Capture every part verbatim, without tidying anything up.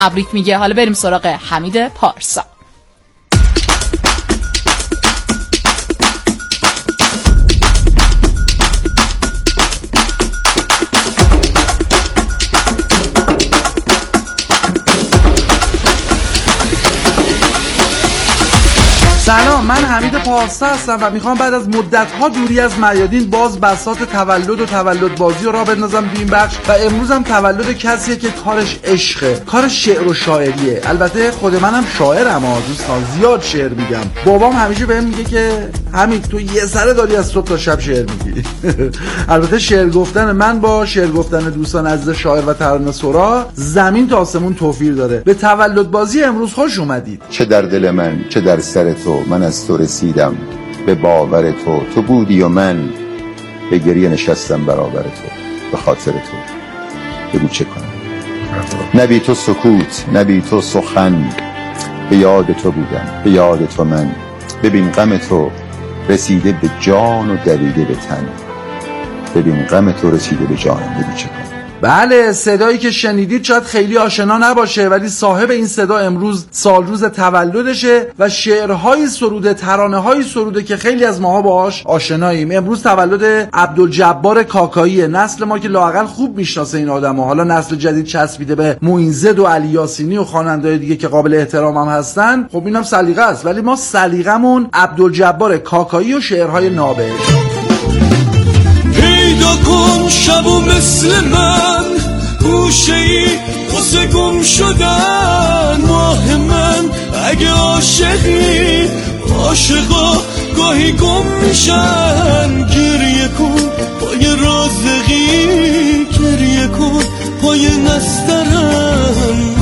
تبریک میگه. حالا بریم سراغ حمید پارسا. سلام، من حمید پارسا هستم و میخوام بعد از مدت‌ها دوری از میادین باز بساط تولد و تولد بازی رو راه بندازم تو این بخش و امروزم تولد کسیه که کارش عشقه، کارش شعر و شاعریه. البته خود منم شاعرم ها دوستان، زیاد شعر میگم. بابام همیشه بهم میگه که حمید تو یه سره داری از صبح تا شب شعر میگی. البته شعر گفتن من با شعر گفتن دوستان عزیز شاعر و ترانه‌سرا زمین تا آسمون توفیر داره. به تولد بازی امروز خوش اومدید. چه در دل من چه در سر تو، من از تو رسیدم به باور تو، تو بودی و من به گریه نشستم برابر تو، به خاطر تو بگو چه کنم. نبی تو سکوت، نبی تو سخن، به یاد تو بودم، به یاد تو من. ببین غم تو رسیده به جان و دویده به تن، ببین غم تو رسیده به جانم، بگو چه کنم. بله، صدایی که شنیدید شاید خیلی آشنا نباشه، ولی صاحب این صدا امروز سال روز تولدشه و شعرهای سروده، ترانه‌های سروده که خیلی از ماها باهاش آشناییم. امروز تولد عبدالجبار کاکایی، نسل ما که لااقل خوب میشناسه این آدمو. حالا نسل جدید چسبیده به معین زد و علی یاسینی و خواننده‌های دیگه که قابل احترام هم هستن. خب اینم سلیقه است، ولی ما سلیقمون عبدالجبار کاکایی و شعرهای نابه. پیدا کن شبو مثل من، گوشه‌ای واسه گم شدن ماه من. اگه عاشقی عاشقا گاهی گم میشن، گریه کن پای رازقی، گریه کن پای نسترن.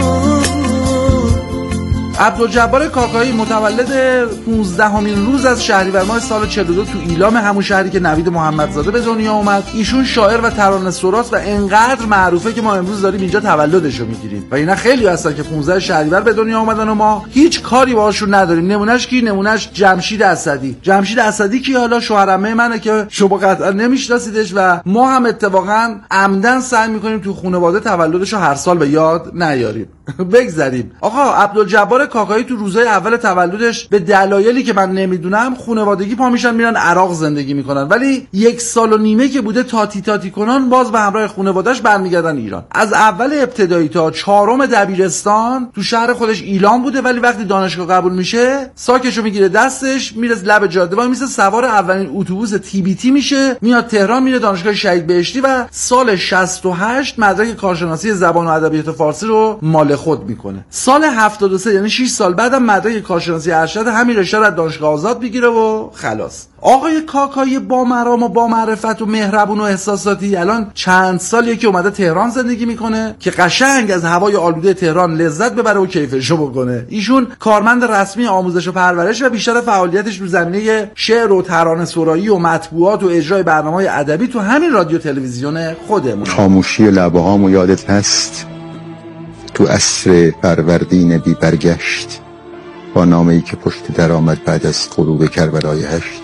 عبدالجبار کاکایی متولد پانزدهمین روز از شهریور ماه سال چهل و دو تو ایلام، همون شهری که نوید محمدزاده به دنیا اومد. ایشون شاعر و ترانه‌سراست و انقدر معروفه که ما امروز داریم اینجا تولدشو میگیریم و اینا خیلی هستن که پانزده شهریور به دنیا اومدن و ما هیچ کاری باهاشون نداریم. نمونهش کی؟ نمونهش جمشید اسدی. جمشید اسدی کی؟ حالا شوهرمه منه که شما قطعا نمیشناسیدش و ما هم اتفاقا عمدن سعی میکنیم تو خانواده تولدشو هر سال به یاد نیاریم. بگذریم. آقا عبدالجبار کاکایی تو روزهای اول تولدش به دلایلی که من نمیدونم خانوادگی پا میشن میرن عراق زندگی میکنن، ولی یک سال و نیمه که بوده تاتی تاتی کنان باز به همراه خانواده‌اش برمیگردن ایران. از اول ابتدایی تا چهارم دبیرستان تو شهر خودش ایلام بوده، ولی وقتی دانشگاه قبول میشه ساکشو میگیره دستش، میره لب جاده وای میسه، سوار اولین اتوبوس تی بی تی میشه، میاد تهران، میره دانشگاه شهید بهشتی و سال شصت و هشت مدرک کارشناسی زبان و ادبیات فارسی رو مال خود میکنه. سال هفتاد و سه یعنی شش سال بعدم مدرک کارشناسی ارشد همین رشته رو از دانشگاه آزاد میگیره و خلاص. آقای کاکایی با مرام و با معرفت و مهربون و احساساتی الان چند سالیه که اومده تهران زندگی میکنه که قشنگ از هوای آلوده تهران لذت ببره و کیفشو بکنه. ایشون کارمند رسمی آموزش و پرورش و بیشتر فعالیتش رو زمینه شعر و ترانه‌سرایی و مطبوعات و اجرای برنامه‌های ادبی تو همین رادیو تلویزیون خودمون. خاموشی لبه‌هامو یادت هست؟ تو عصر فروردین بی برگشت، با نامه‌ای که پشت در آمد بعد از غروب کربلای هشت.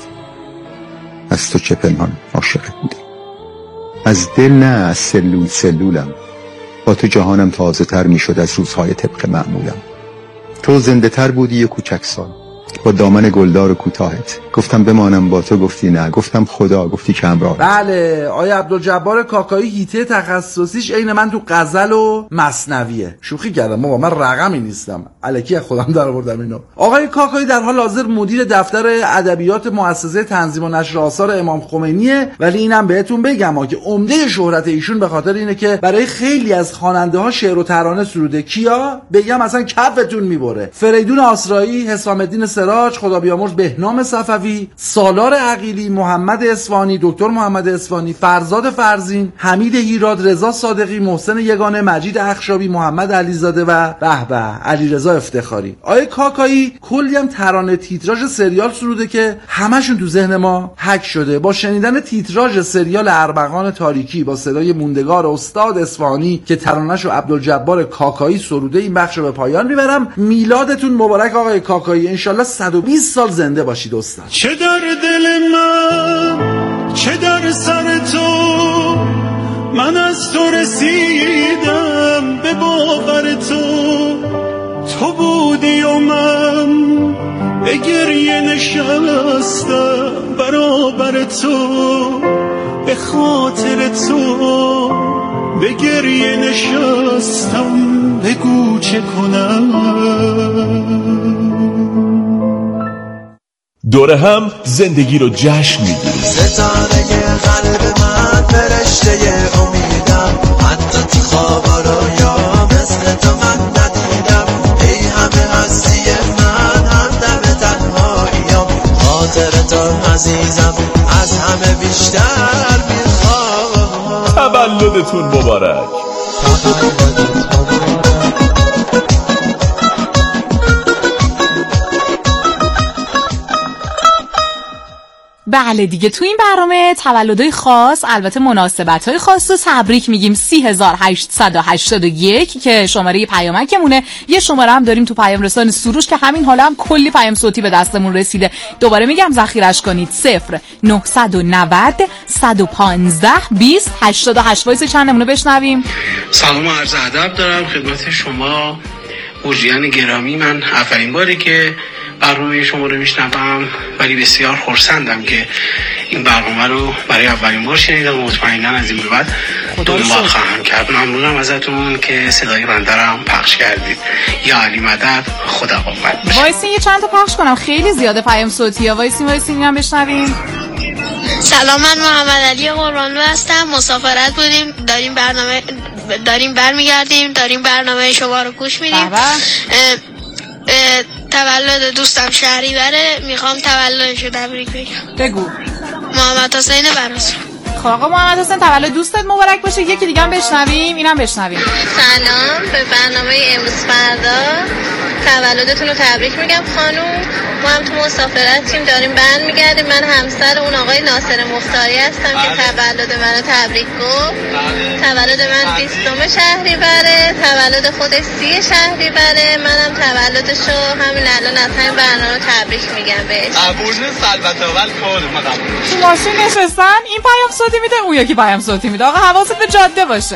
از تو چه پنهان عاشقت بودم، از دل نه از سلول سلولم. با تو جهانم تازه تر می شد از روزهای طبق معمولم. تو زنده تر بودی یه کوچک سال با دامن گلدار و کوتاهت. گفتم بمانم با تو، گفتی نه. گفتم خدا، گفتی که همراه. بله، آیا عبدالجبار کاکایی هیته تخصصیش عین من تو غزل و مثنویه. شوخی کردم بابا، من رقمی نیستم، الکی خودم در آوردم اینو. آقای کاکایی در حال حاضر مدیر دفتر ادبیات مؤسسه تنظیم و نشر آثار امام خمینیه، ولی اینم بهتون بگم ها که عمده شهرت ایشون به خاطر اینه که برای خیلی از خواننده ها شعر و ترانه سروده. کیا بگم اصلا کفتون میبره؟ فریدون آسرایی، حسام الدین سراج، خدا بیامرز بهنام صفوی، سالار عقیلی، محمد اصفهانی، دکتر محمد اصفهانی، فرزاد فرزین، حمید هیراد، رضا صادقی، محسن یگانه، مجید اخشابی، محمد علیزاده و به به علیرضا افتخاری. آیه کاکایی کلی هم ترانه تیتراژ سریال سروده که همشون تو ذهن ما حک شده. با شنیدن تیتراژ سریال ارمغان تاریکی با صدای موندگار استاد اصفهانی که ترانه‌شو عبدالجبار کاکایی سروده، این بخش رو به پایان میبرم. میلادتون مبارک آقای کاکایی، انشالله صد و بیست سال زنده باشید استاد. چه در دل من چه در سر تو، من از تو رسیدم به باور تو. تو بودی و من به گریه نشستم برابر تو، به خاطر تو به گریه نشستم، بگو چه کنم. دوره هم زندگی رو جشن میگیریم. ستاره قلب من، فرشته امیدم، حتی تو خوابا رویا مثل تو من ندیدم. ای همه هستی من، همدم تنهاییم، خاطر تو عزیزم از همه بیشتر میخوام. تولدتون مبارک. بله دیگه، تو این برنامه تولدهای خاص، البته مناسبت‌های خاص رو تبریک میگیم. سی هزار هشتصد و هشتاد و یک که شماره پیامکمونه. یه شماره هم داریم تو پیام رسان سروش که همین حالا هم کلی پیام صوتی به دستمون رسیده. دوباره میگم ذخیرش کنید. صفر نهصد و نود صد و پانزده بیست هشتاد و هشت. وایس چند نمونه بشنویم. سلام و عرض ادب دارم خدمت شما اوجیان گرامی. من اولین باری که برنامه شما رو میشنوم، ولی بسیار خرسندم که این برنامه رو برای اولین بار شنیدم و مطمئنا از این به بعد دنبال خواهم کرد. ممنونم ازتون که صدای بنده رو هم پخش کردید. یا علی مدد، خدا قوت بشه. وایسین یه چند تا پخش کنم، خیلی زیاده پیام صوتی ها. وایسین وایسین اینم بشنویم. سلام، من محمد علی قربانلو هستم. مسافرت بودیم، داریم برنامه داریم برمیگردیم داریم برنامه شما رو گوش میدیم. تولد دوستم شهریوره، میخوام تولدشو تبریک بگم. بگو. محمد حسین براس. خب آقا محمد حسین تولد دوستت مبارک باشه. یکی دیگه هم بشنویم، اینم بشنویم. سلام، به برنامه امروز فردا تولدتون رو تبریک میگم خانوم. ما هم تو مسافرتیم، داریم برمیگردیم. من همسر اون آقای ناصر مختاری هستم که تولد منو تبریک گفت. تولد من بیستم شهریوره، تولد خودش سی شهریوره. منم تولدشو همین الان از همین برنامه تبریک میگم بهش. قبول نیست البته، ولی کار ما قبول. تو ماشین نشستن این پیام صوتی میده، اون یکی پیام صوتی میده. آقا حواست به جاده باشه.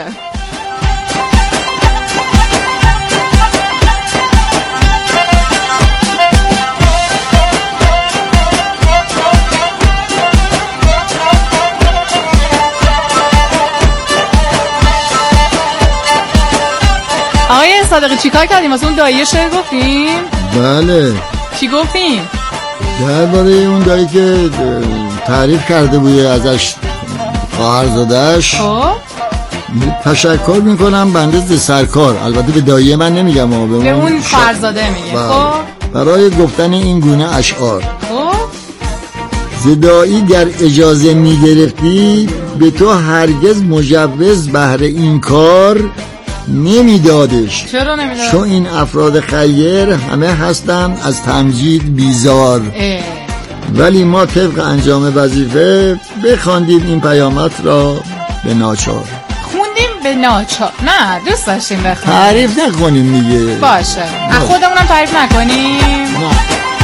آقای صادقی چیکار کردیم؟ واسه اون دایه شعر گفتیم؟ بله. چی گفتیم؟ درباره اون دایی که تعریف کرده بوده ازش خواهرزاده‌اش. خب تشکر میکنم بنده ز سرکار. البته به دایه من نمیگم، به اون, به اون خواهرزاده میگه. خب برای گفتن این گونه اشعار. خب زدایی گر اجازه میگرفتی، به تو هرگز مجوز بهر این کار نمیدادش. چرا نمیداد؟ چون این افراد خیر همه هستن از تمجید بیزار. اه. ولی ما طبق انجام وظیفه بخواندیم این پیامت را به ناچار. خوندیم به ناچار؟ نه دوست داشتیم بخونیم. تعریف نکنیم دیگه. باشه، از خودمونم تعریف نکنیم. نه.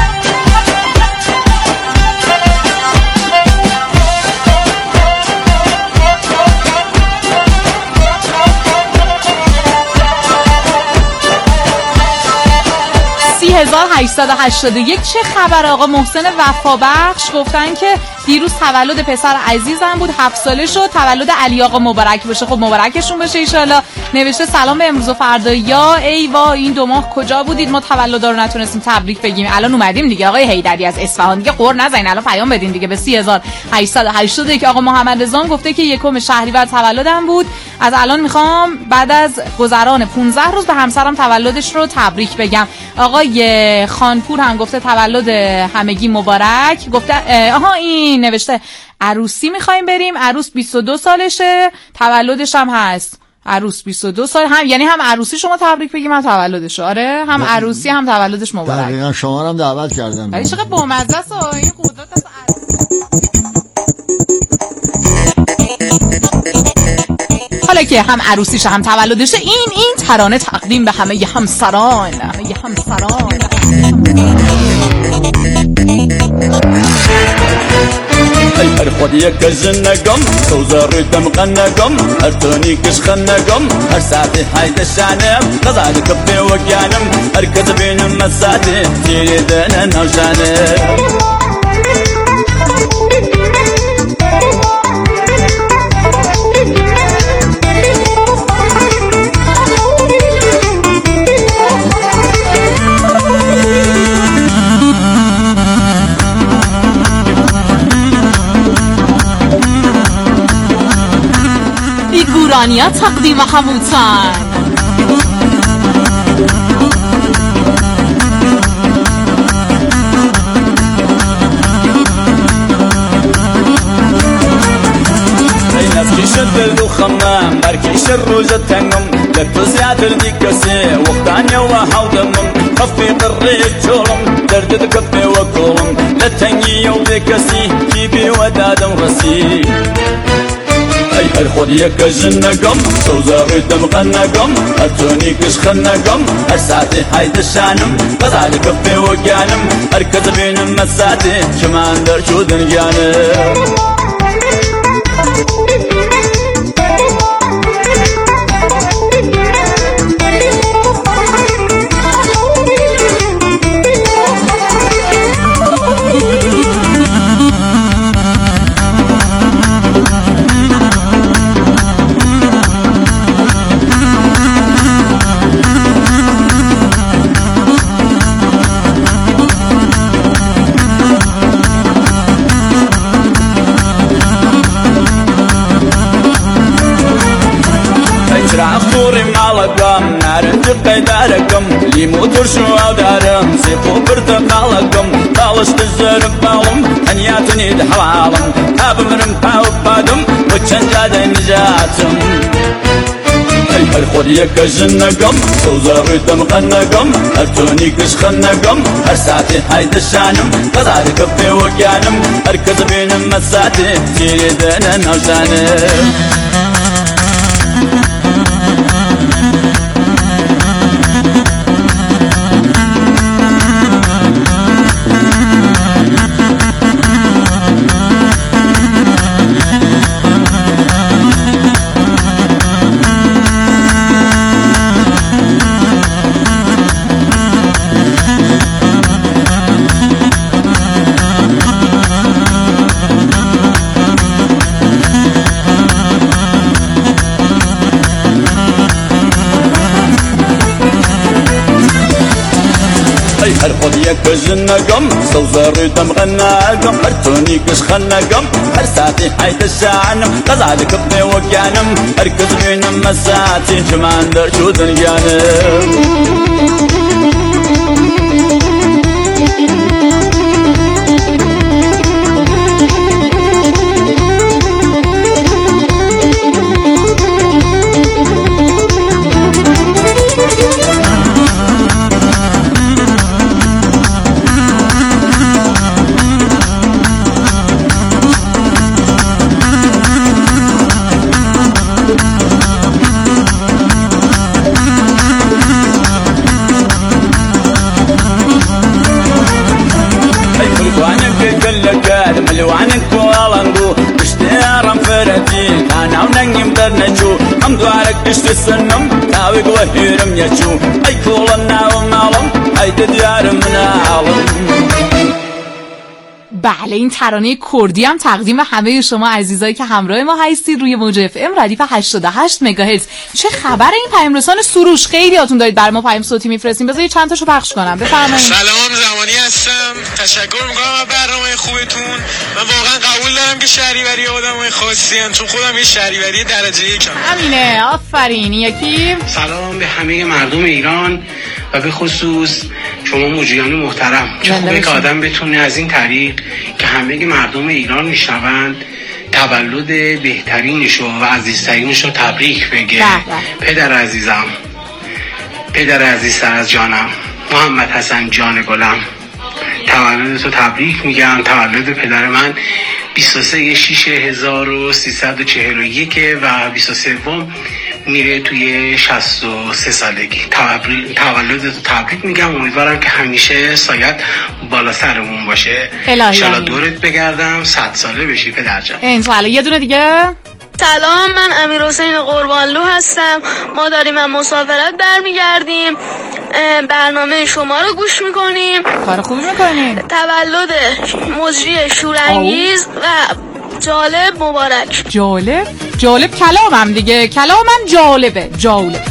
هزار و هشتصد و هشتاد و یک. چه خبر آقا محسن وفابخش گفتن که دیروز تولد پسر عزیزم بود، هفت ساله شد. تولد علی آقا مبارک باشه. خب مبارکشون بشه ایشالله. نوشته سلام به امروز و فردا. یا ای وا این دو ماه کجا بودید؟ ما تولدا رو نتونستیم تبریک بگیم. الان اومدیم دیگه. آقای حیدری از اصفهان دیگه قور نزنین، الان پیام بدین دیگه به سی هزار و هشتصد و هشتاد و یک. آقا محمد رضا گفته که یکم شهریور تولدم بود. از الان میخوام بعد از گذران پانزده روز به همسرم تولدش رو تبریک بگم. آقای خانپور هم گفته تولد همگی مبارک. گفته آها این نوشته عروسی میخوایم بریم. عروس بیست و دو سالشه، تولدش هم هست. عروس بیست و دو سال، هم یعنی هم عروسی شما تبریک بگیم هم تولدش. آره هم عروسی هم تولدش مبارک. دقیقاً شما رو هم دعوت کردم. ولی چقدر بامزه است این قدرت از حالا که هم عروسیش هم تولدشه. این این ترانه تقدیم به همه ی همسران، همه ی همسران. ای خود یک جنگم سوزاری دم قنگم هر تونی کش خنگم هر ساعتی حید شانم قضا کپی و گانم هر کس بینم مساتی تیری دن نوشانم ایگورانیا تقدیم هموتن كيش الدل وخمام بركيش الروجة تنم لك زيادة الديكسي وقتانيا وحاودمم خفي قريك جورم درد دكبي وكورم لتنجي وبكسي كيبي ودادم رسي أي هر خود يك جنقم سوزاري دم غنقم هرتوني كش خنقم هر ساعتي حيد الشانم قضالي كبي وقانم هر كذبين مساتي كمان در شو دنيانم عصفوري معلقم نارنج قيداركم ليمو ترشو او دارم سيفو برتقالكم طالشت الزرب بالم هنياتني دحوالم هاب مرم باو بادم وچنجاد نجاتم اي هر خود يك جنقم سوزاري دم غنقم هرتوني كش خنقم هر ساعتي حيد الشانم قداري كبي وقيانم هر كذبين مساتي تيدنا نوشانم هر خود یک جنگم سوزاری دم غنگم هر تونی کش خنگم هر ساعتی حید شانم قضالي كبي وقانم هر كذبين مساتي كمان در شو دنيانم ملوانك والانغو اشتيارم فرتي انا وننجم درنجو ام دوارك اشتسنم تاويق وهيرم يجو اي كولنا ومالم اي ديارم نالم. بله این ترانه کردی هم تقدیم همه شما عزیزایی که همراه ما هستید روی موج اف ام ردیف هشتاد و هشت مگاهرتز. چه خبر این پیام رسان سروش؟ خیلیاتون دارید برای ما پیام صوتی میفرستین. بذار چند تاشو پخش کنم. بفرمایید. سلام، زمانی هستم. تشکر میکنم از برنامه خوبتون. من واقعا قبول دارم که شهریوری آدمای خاصی ان، چون خودم یه شهریوری درجه یکم. همینه، آفرین. یکی سلام به همه مردم ایران و به خصوص شما موجیان محترم. چه خوبه که آدم بتونه از این طریق که همه مردم ایران میشنوند تولد بهترینشو و عزیزترینشو تبریک بگه. پدر عزیزم، پدر عزیزتر از جانم، محمد حسن جان گلم، تولدتو تبریک میگم. تولد پدر من بیست و سه شش هزار و سیصد و چهل و یک و بیست و سه میره توی شصت و سه سالگی. تولدتو تبریک میگم. امیدوارم که همیشه سایت بالا سرمون باشه. انشالله دورت بگردم صد ساله بشی پدرجان. انشالله. یه دونه دیگه. سلام، من امیر حسین قربانلو هستم. ما داریم از مسافرت برمیگردیم، برنامه شما رو گوش میکنیم. کار خوبی میکنیم. تولد مجری شورانگیز و جالب مبارک. جالب جالب کلامم دیگه، کلامم جالبه جالب.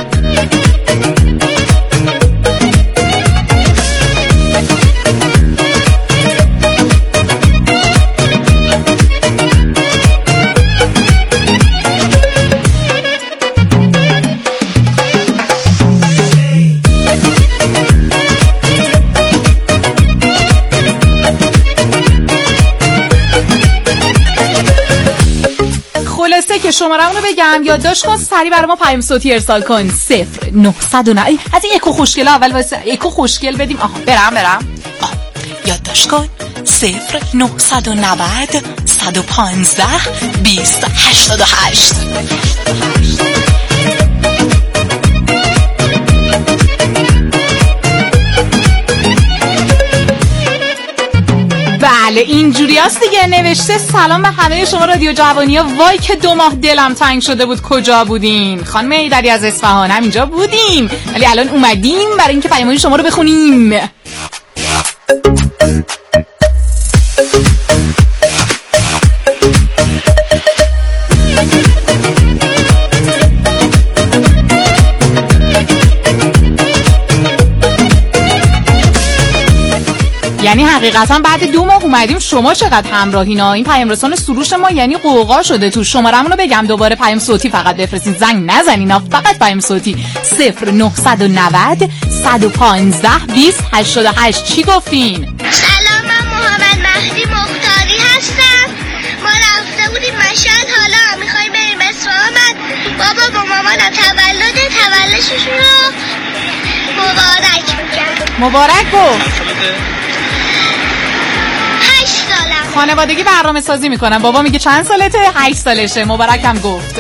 خلاصه که شماره‌مون رو بگم، یادداشت کن، سریع برای ما پیام صوتی ارسال کن. صفر نهصد و نه از این اکو خوشگل اول واسه اکو خوشگل بدیم. آها برم برم آه. یادداشت کن صفر نهصد و نود صد و پانزده بیست هشتاد و هشت. بله اینجوری هست دیگه. نوشته سلام به همه شما رادیو جوانی ها. وای که دو ماه دلم تنگ شده بود کجا بودین؟ خانم ایدری از اصفهان هم اینجا بودیم ولی الان اومدیم برای اینکه پیام‌های شما رو بخونیم. یعنی حقیقتا بعد دو ماه اومدیم. شما چقدر همراهینا. این پیام رسان سروش ما یعنی قوقا شده تو. شماره‌مون رو بگم دوباره، پیام صوتی فقط بفرستین، زنگ نزنینا، فقط پیام صوتی صفر نهصد و نود صد و پانزده بیست هشتاد و هشت. چی گفتین؟ سلام، من محمد مهدی مختاری هستم. ما رفته بودیم مشهد، حالا میخوایم بریم اصفهان. بابا با مامانم تولد تولدشون رو مبارک میگم. مبارک گفت. خانوادگی برنامه سازی میکنم. بابا میگه چند سالته؟ هشت سالشه. مبارک هم گفت.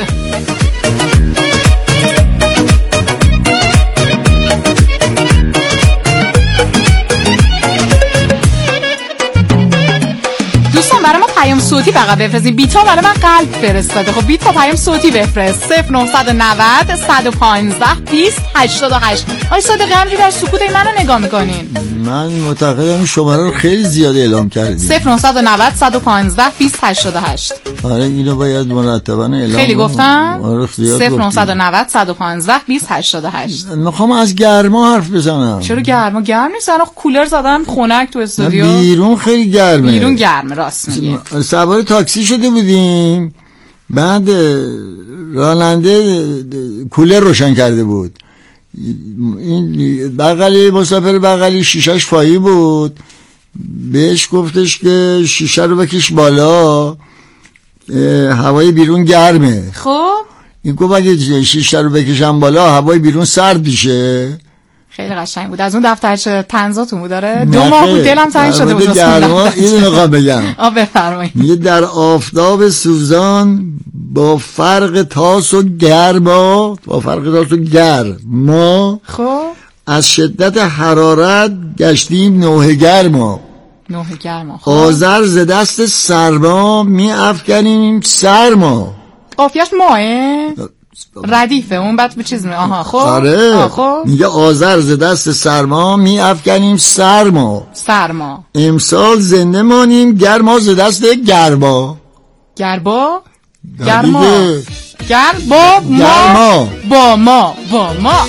دوستان برای ما پیام صوتی فقط بفرستید. بیتا برای من قلب فرستاده. خب بیتا پیام صوتی بفرست. صفر نهصد و نود صد و پانزده بیست هشتاد و هشت. آی صادقی همجوری در سکوت منو نگاه میکنین؟ من معتقدم شماره رو خیلی زیاد اعلام کردیم. صفر نهصد و نود صد و پانزده بیست هشتاد و هشت. آره اینو باید مرتبا اعلام. خیلی گفتم. آره صفر نهصد و نود صد و پانزده بیست هشتاد و هشت. میخوام از گرما حرف بزنم. چرا گرما؟ گرم نیست. الان کولر زدن خنک تو استودیو. بیرون خیلی گرمه. بیرون گرمه راست میگی. سوار تاکسی شده بودیم، بعد راننده کولر روشن کرده بود. این بغلی مسافر بغلی شیشه‌اش فایی بود، بهش گفتش که شیشه رو بکش بالا، هوای بیرون گرمه. خب این گفت اگه شیشه رو بکشم بالا هوای بیرون سرد میشه. خیلی قشنگ بود. از اون دفترچه طنزاتون بود. داره دو ماه بود دلم تنگ شده بود. گرما اینو میخوام بگم. آ بفرمایید. میگه در آفتاب سوزان با فرق تاس و گرما، با فرق تاس و گرما، خب از شدت حرارت گشتیم نوه گرما. نوه گرما. خب آذر ز دست سرما می افکنیم سرما. قافیه‌اش ماه ردیفه اون بعد به چیز می آها خب آره آه خب میگه آذر ز دست سرما می افکنیم سرما. سرما امسال زنده مانیم گرما ز دست گرما. گربا گرما گربا ما با ما با ما.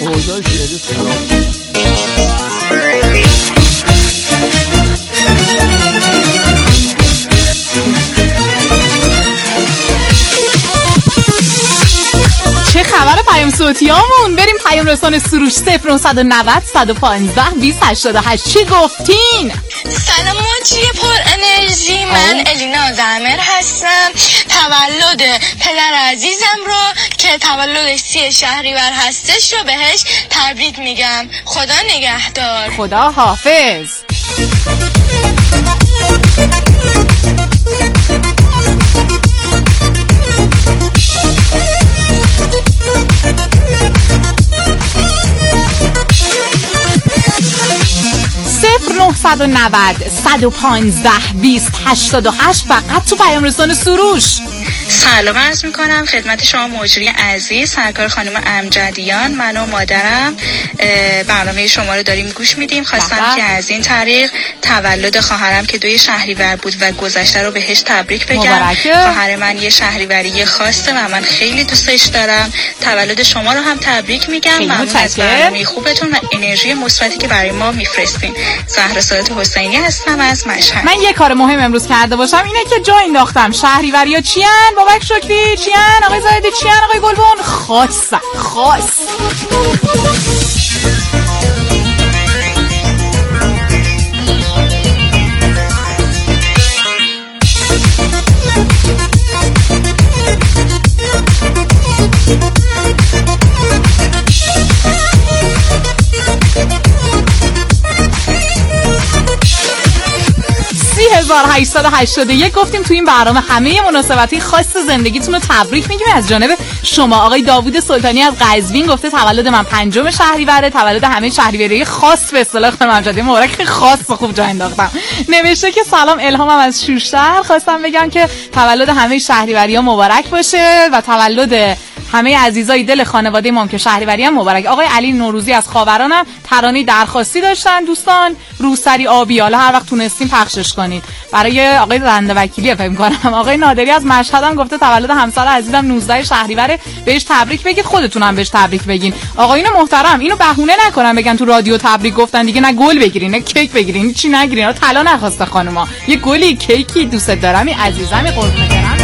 چه خبر پیام صوتیامون؟ بریم پیام رسان سروش صفر نهصد و نود صد و پانزده بیست هشتاد و هشت. چی گفتین؟ سلام موجی پر انرژی، من الینا زمر هستم. تولد پدر عزیزم رو که تولدش سی شهریور هستش رو بهش تبریک میگم. خدا نگهدار. خدا حافظ. نه صد و پانزده بیست هشتاد و هشت فقط تو پیام رسان سروش. سلام عرض میکنم خدمت شما مجری عزیز، سرکار خانم امجدیان. من و مادرم برنامه شما رو داریم گوش میدیم. خواستم که از این طریق تولد خواهرم که دوی شهریور بود و گذشته رو بهش تبریک بگم. خواهر من یه شهریوری خاصه و من خیلی دوستش دارم. تولد شما رو هم تبریک میگم. ممنون از برنامه خوبتون و انرژی مثبتی که برای ما میفرستین. زهرا سادات حسینی هستم از مشهد. من یه کار مهم امروز کرده باشم اینه که جا انداختم شهریوریا چیان؟ بابک شکری چیان؟ آقای زاهدی چیان؟ آقای گلبون خاص خاص. هزار و هشتصد و هشتاد و یک گفتیم تو این برنامه همه مناسبت‌های خاص زندگیتون رو تبریک میگیم از جانب شما. آقای داوود سلطانی از قزوین گفته تولد من پنجم شهریوره، تولد همه شهریوری خاص به اصطلاح خانم امجدی مبارک. خاص خوب جا انداختم. نوشته که سلام الهامم از شوشتر، خواستم بگم که تولد همه شهریوری‌ها مبارک باشه و تولد همه عزیزای دل خانواده ما که شهریوری هم مبارک. آقای علی نوروزی از خاورانم ترانه درخواستی داشتن دوستان، روسری آبی، حالا هر وقت تونستین پخشش کنید. برای آقای رنده وکیلی فکر می‌کنم. آقای نادری از مشهد هم گفته تولد همسر عزیزم نوزده شهریور، بهش تبریک بگید، خودتونم بهش تبریک بگین. آقایون محترم اینو بهونه نکنن بگن تو رادیو تبریک گفتن دیگه، نه گل بگیرین نه کیک بگیرین، چی نگیرین. طلا نخواسته خانوما، یه گلی کیکی دوست دارم عزیزم قربونت برم.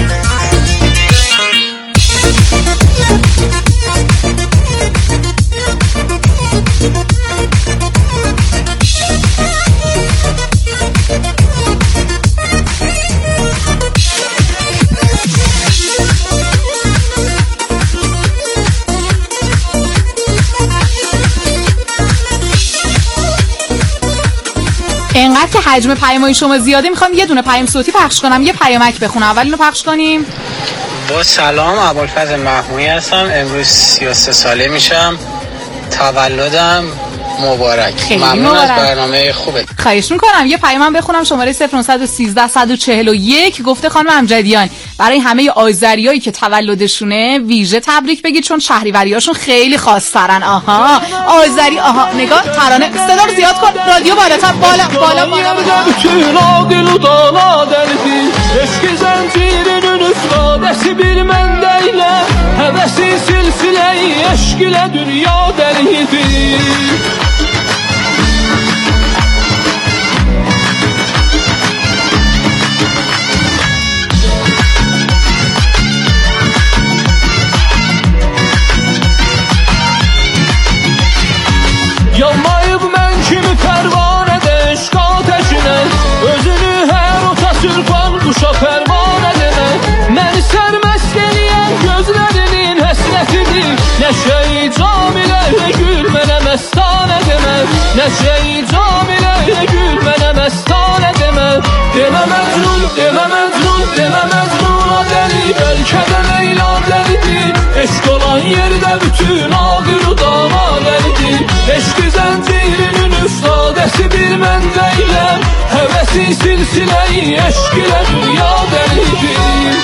اینقدر که حجم پیام‌های شما زیاده میخوام یه دونه پیام صوتی پخش کنم، یه پیامک بخونم. اول اینو پخش کنیم. با سلام، ابوالفضل محمودی هستم. امروز سی و سه ساله میشم. تولدم مبارک. ممنون از برنامه خوبه. خواهش میکنم. یه پیامم بخونم. شماره صفر نه یک سه صد و چهل و یک گفته خانم امجدیان برای همه آذریایی که تولدشونه ویژه تبریک بگید چون شهریوریاشون خیلی خاص‌ترن. آها آذری، آها نگاه ترانه، صدا رو زیاد کن، رادیو بالاتر، بالا بالا بالا Yanmayıb mən kimi pərvanədə eşq ateşinə, özünü hər ota sürpan quşa pərvanə demə. Məni sərməst eləyən gözlərinin həsrətidir, nəşəyi camilə gül mənə məstanə demə. Nəşəyi camilə gül mənə məstanə demə. Demə Məcnun, demə Məcnun, demə Məcnuna dəli, bəlkə də Leyla dəlidir. Eşq olan yerdə bütün ağır dana dəlidir. Eşqi zəncirinin üstadəsi bir mən deyiləm, həvəsi silsiləyi eşq ilə dünya dəlidir.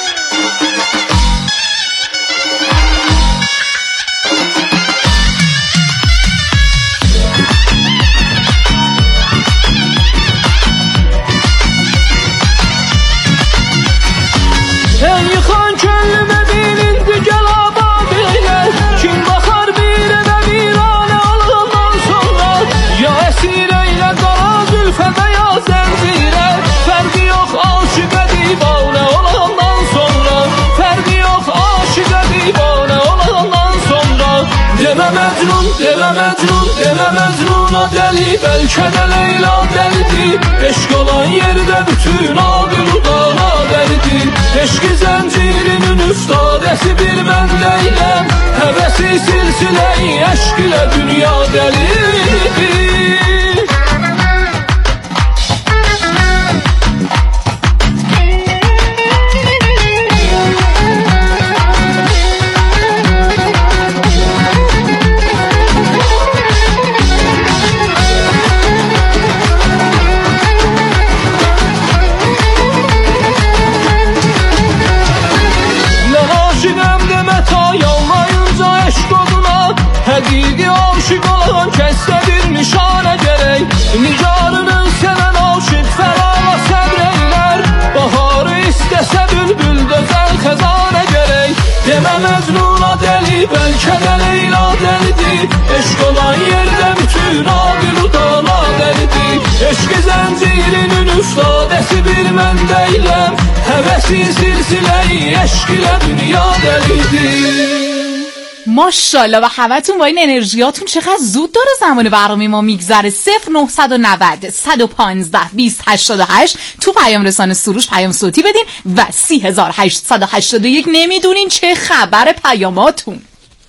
Ey yıxan könlümə bilindi gəl abad elə, kim baxar bir evə viranə olandan sonra. Ya əsir eylə qara zülfə və ya zəncirə, fərqi yox aşiqə divanə olandan sonra. Fərqi yox aşiqə divanə olandan sonra. Demə Məcnun, demə Məcnun, demə Məcnuna dəli, bəlkə də Leyla dəlidir. Eşq olan yerdə bütün ağır dana dəlidir. Eşqi zəncirinin üstadəsi bir mən deyiləm, həvəsi silsiləyi eşq ilə dünya dəlidir. Bəlkə də Leyla dəlidir Eşq olan yerdə bütün abilu dala dəlidir Eşq zəncirinin üstadəsi bir mən deyiləm Həvəsi silsiləyi eşq ilə dünya dəlidir ماشاءالله و همتون با این انرژیاتون چقدر زود داره زمان برنامه ما میگذره. صفر نه نه نه صد و پانزده بیست هشتاد و هشت تو پیام رسانه سروش پیام صوتی بدین و سی هزار هشتصد و هشتاد و یک نمیدونین چه خبر پیاماتون.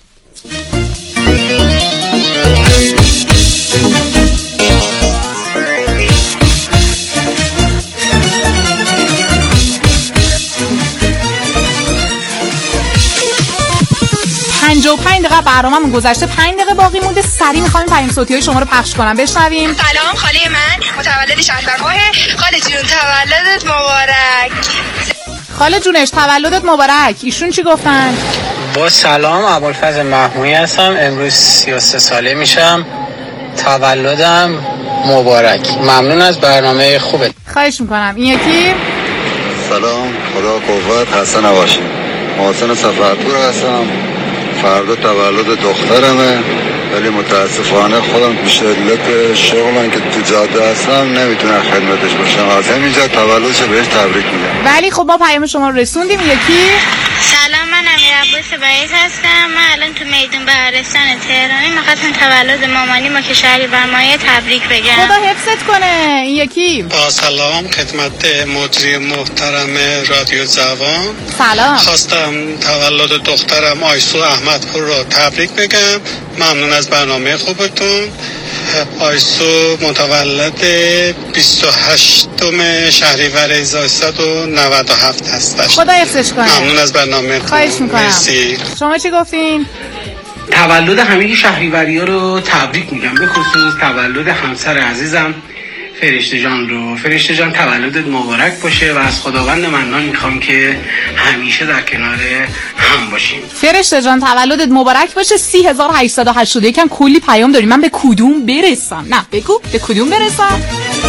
پنجاه و پنج دقیقه برنامه‌مون گذشته، پنج دقیقه باقی مونده. سریع می‌خوایم پیام صوتی‌های شما رو پخش کنم، بشنویم. سلام خاله من، متولد شهریور ماه. خاله جون تولدت مبارک. خاله جونش تولدت مبارک. ایشون چی گفتن؟ با سلام، ابوالفضل محمودی هستم. امروز سی و سه ساله میشم. تولدم مبارک. ممنون از برنامه خوبت. خواهش می‌کنم. این یکی؟ سلام، خدا قوت، حسن باشی. محسن سفرپور هستم. فردا تولد دخترمه ولی متاسفانه خودم تو شدت شغلم که تو جاده هستم نمیتونم خدمتش باشم. از همینجا تولدش بهش تبریک میگم. ولی خب ما پیام شما رو رسوندیم. یکی؟ سلام، من امیر عباس باعث هستم. من الان تو میدون بهارستان تهرانی. می‌خواستم تولد مامانی ما که شهریور ماه تبریک بگم. خدا حفظت کنه. این یکی؟ با سلام خدمت مجری محترم رادیو جوان. سلام. خواستم تولد دخترم آیسو احمدپور رو تبریک بگم. ممنون از برنامه خوبتون. آیسو متولد بیست و هشتم شهریور هزار و سیصد و نود و هفت هستش. خدا حفظش کنه. ممنون از برنامه. خواهش میکنم. مرسی. شما چی گفتین؟ تولد همه شهریوری‌ها رو تبریک میگم، به خصوص تولد همسر عزیزم فرشته جان رو. فرشته جان تولدت مبارک باشه و از خداوند منان میخوام که همیشه در کنار هم باشیم. فرشته جان تولدت مبارک باشه. سی هزار و هشتصد و هشتاد و یک هم کلی پیام داریم. من به کدوم برسم؟ نه بگو به کدوم برسم؟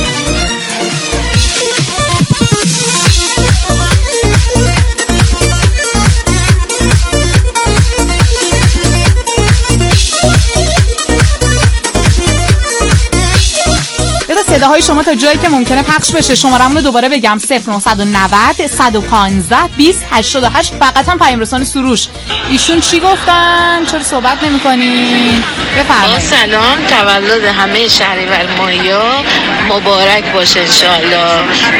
صداهای شما تا جایی که ممکنه پخش بشه. شماره‌مون رو دوباره بگم: صفر نه نه نه صد و پانزده بیست هشتاد و هشت. فقط هم پیام رسانه سروش. ایشون چی گفتن؟ چرا صحبت نمی‌کنین؟ بفرمایید. سلام، تولد همه شهریور ماهیا مبارک باشه انشالله.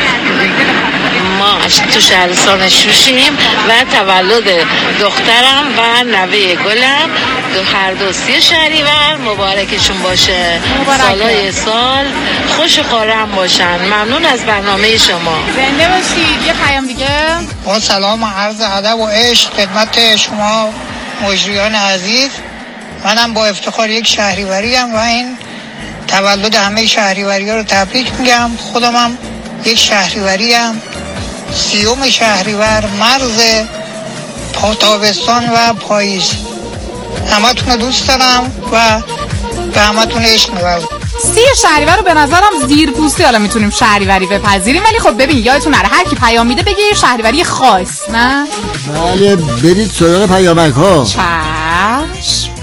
ما تو شهرستان شوشیم و تولد دخترم و نوه گلم دو هر دو سی شهریور مبارکشون باشه. سالای سال خوش و خورم باشن. ممنون از برنامه شما. زنده باشید. یه پیام دیگه. با سلام و عرض ادب و عشق خدمت شما مجریان عزیز. منم با افتخار یک شهریوری ام و این تولد همه شهریوری ها رو تبریک میگم. خودم هم یک شهریوری ام. سیوم شهریور، مرز تابستان و پاییز. همتون رو دوست دارم و به همتون عشق می‌ورزم. سی شهریور رو به نظرم زیر پوستی حالا میتونیم شهریوری بپذیریم، ولی خب ببین یادتون نره هر کی پیام میده بگه یه شهریوری خاص. نه بله، برید سراغ پیامک ها. چشم.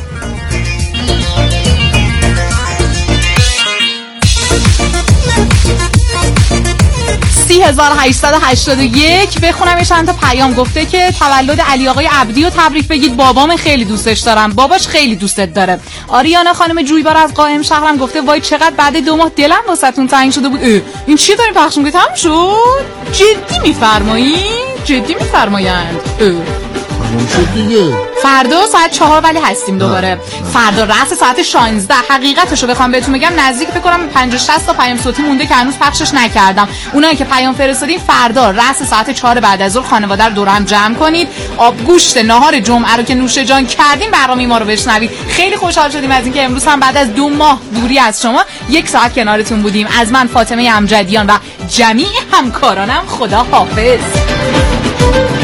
سی هزار و هشتصد و هشتاد و یک. بخونم یه چند تا پیام. گفته که تولد علی آقای عبدی رو تبریک بگید، بابام خیلی دوستش دارم. باباش خیلی دوستت داره. آریانا خانم جویبار از قائم شهرم گفته وای چقدر بعد دو ماه دلم واسهتون تنگ شده بود. اه این چی داریم پخش می‌کنید؟ تموم شد؟ جدی می‌فرمایید؟ جدی می‌فرمایند؟ اه تموم شد دیگه. فردا ساعت چهار ولی هستیم دوباره. فردا رأس ساعت شانزده. حقیقتشو بخوام بهتون بگم نزدیک فکر کنم پنجاه شصت تا پیام صوتی مونده که هنوز پخشش نکردم. اونایی که پیام فرستادین فردا رأس ساعت چهار بعد از ظهر خانواده رو دور هم جمع کنید. آبگوشت ناهار جمعه رو که نوش جان کردیم برنامه ما رو بشنوید. خیلی خوشحال شدیم از اینکه امروز هم بعد از دو ماه دوری از شما یک ساعت کنارتون بودیم. از من فاطمه امجدیان و جمیع همکارانم خدا حافظ.